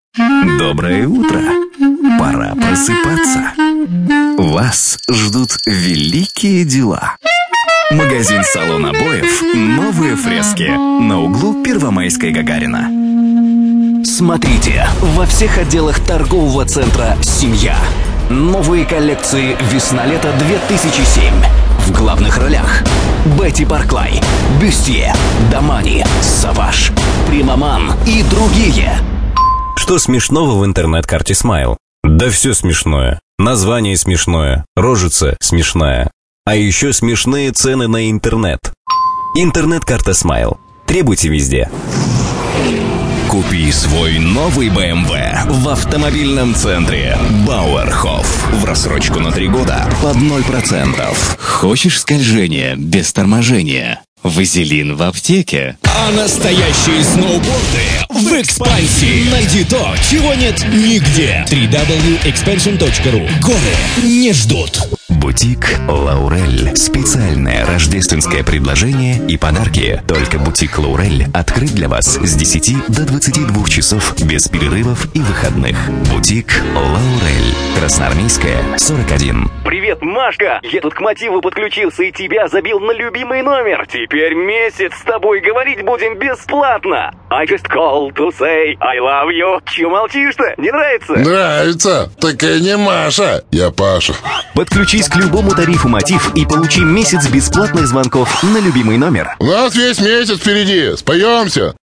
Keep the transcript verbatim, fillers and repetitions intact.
Доброе утро! Пора просыпаться. Вас ждут великие дела. Магазин-салон обоев «Новые фрески» на углу Первомайской Гагарина. Смотрите во всех отделах торгового центра «Семья». Новые коллекции «Весна-лето две тысячи семь». В главных ролях Бетти Барклай, Бюстье, Дамани, Саваш, Примаман и другие. Что смешного в интернет-карте Смайл? Да все смешное. Название смешное, рожица смешная. А еще смешные цены на интернет. Интернет-карта Смайл. Требуйте везде. Купи свой новый бэ эм вэ в автомобильном центре Бауэрхоф в рассрочку на три года под ноль процентов. Хочешь скольжения без торможения? Вазелин в аптеке. А настоящие сноуборды в экспансии. Найди то, чего нет нигде. три дабл ю экспаншн точка ру. Горы не ждут. Бутик «Лаурель». Специальное рождественское предложение и подарки. Только бутик «Лаурель» открыт для вас с десяти до двадцати двух часов без перерывов и выходных. Бутик «Лаурель». Красноармейская, сорок один. Привет, Машка! Я тут к Мотиву подключился и тебя забил на любимый номер. Теперь месяц с тобой говорить будем бесплатно. I just called to say I love you. Чего молчишь-то? Не нравится? Нравится. Такая не Маша. Я Паша. Подключись к любому тарифу Мотив и получи месяц бесплатных звонков на любимый номер. У нас весь месяц впереди. Споемся.